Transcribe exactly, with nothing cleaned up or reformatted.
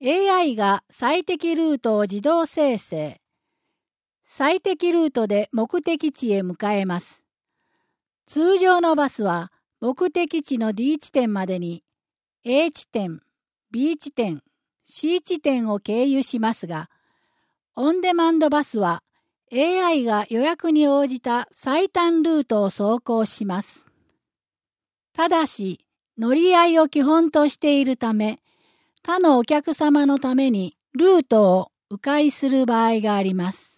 エーアイ が最適ルートを自動生成。最適ルートで目的地へ向かえます。通常のバスは目的地の D 地点までに A 地点、B 地点、C 地点を経由しますが、オンデマンドバスは エーアイ が予約に応じた最短ルートを走行します。ただし、乗り合いを基本としているため、他のお客様のためにルートを迂回する場合があります。